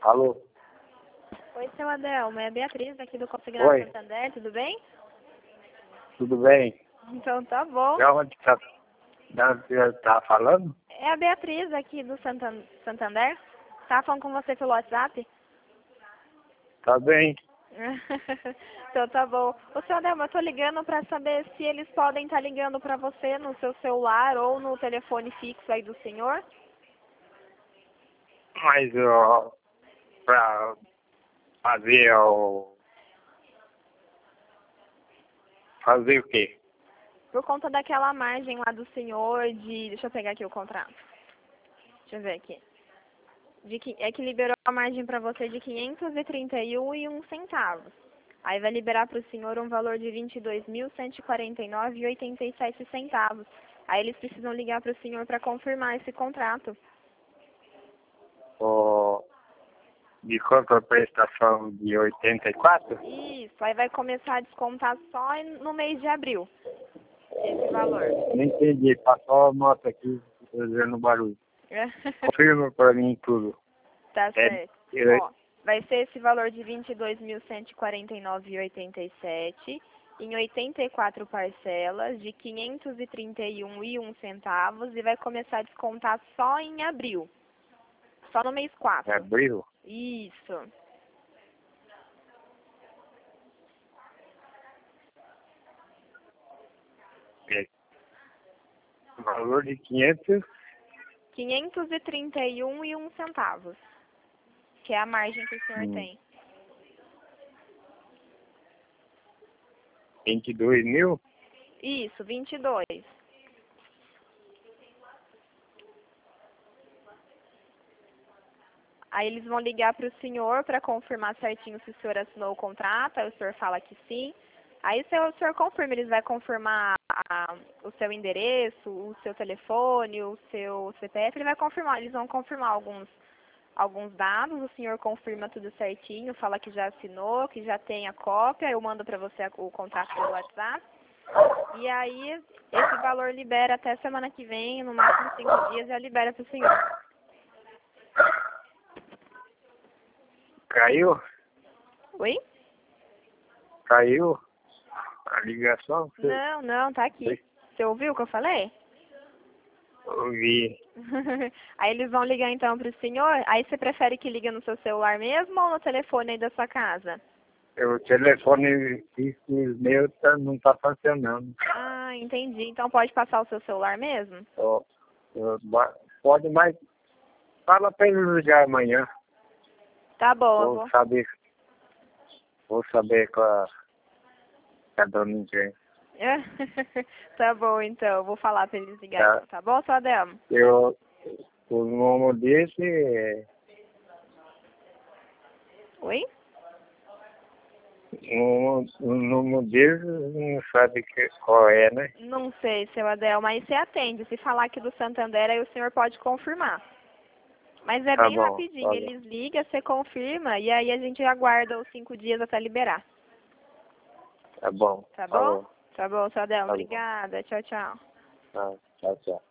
Alô? Oi, seu Adelmo, é a Beatriz aqui do Consignado Oi. Santander, tudo bem? Tudo bem? Então tá bom. De onde você tá falando? É a Beatriz aqui do Santander. Tava falando com você pelo WhatsApp? Tá bem. Então tá bom. Ô, seu Adelmo, eu tô ligando pra saber se eles podem estar ligando pra você no seu celular ou no telefone fixo aí do senhor. Mas pra fazer Fazer o quê? Por conta daquela margem lá do senhor de... Deixa eu pegar aqui o contrato. Deixa eu ver aqui. É que liberou a margem para você de 531,01 centavos. Aí vai liberar para o senhor um valor de 22.149,87 centavos. Aí eles precisam ligar para o senhor para confirmar esse contrato. De contraprestação de 84? Isso, aí vai começar a descontar só no mês de abril, esse valor. Não entendi. Passou a nota aqui, fazendo barulho. Confirma pra mim tudo. Tá certo. É, Ó, vai ser esse valor de 22.149,87 em 84 parcelas de 531,01 centavos e vai começar a descontar só em abril. Só no mês 4. abril? Isso. É. Valor de 500? 531,01 centavos. Que é a margem que o senhor tem. 22 mil? Isso, 22. Aí eles vão ligar para o senhor para confirmar certinho se o senhor assinou o contrato, aí o senhor fala que sim. Aí se o senhor confirma, eles vão confirmar o seu endereço, o seu telefone, o seu CPF, eles vão confirmar alguns dados, o senhor confirma tudo certinho, fala que já assinou, que já tem a cópia, eu mando para você o contrato pelo WhatsApp. E aí esse valor libera até semana que vem, no máximo 5 dias, já libera para o senhor. Caiu? Oi? Caiu a ligação? Não, tá aqui. Você ouviu o que eu falei? Ouvi. Aí eles vão ligar então pro senhor. Aí você prefere que ligue no seu celular mesmo ou no telefone aí da sua casa? O telefone fixo meu não tá funcionando. Ah, entendi. Então pode passar o seu celular mesmo? Pode, mas fala pra ele ligar amanhã. Tá bom, eu vou. Vou saber com a dona Ingênua. Tá bom, então. Eu vou falar pra eles ligarem. Tá bom, seu Adelmo? O nome desse Oi? o nome dele não sabe qual é, né? Não sei, seu Adelmo, mas você atende. Se falar aqui do Santander, aí o senhor pode confirmar. Mas é Tá bem bom, rapidinho. tá bom. Eles ligam, você confirma e aí a gente aguarda os 5 dias até liberar. Tá bom. Tá Tá bom? bom. Tá bom, seu Adelmo. Tá bom. Obrigada. Tchau, tchau. Tá, tchau, tchau.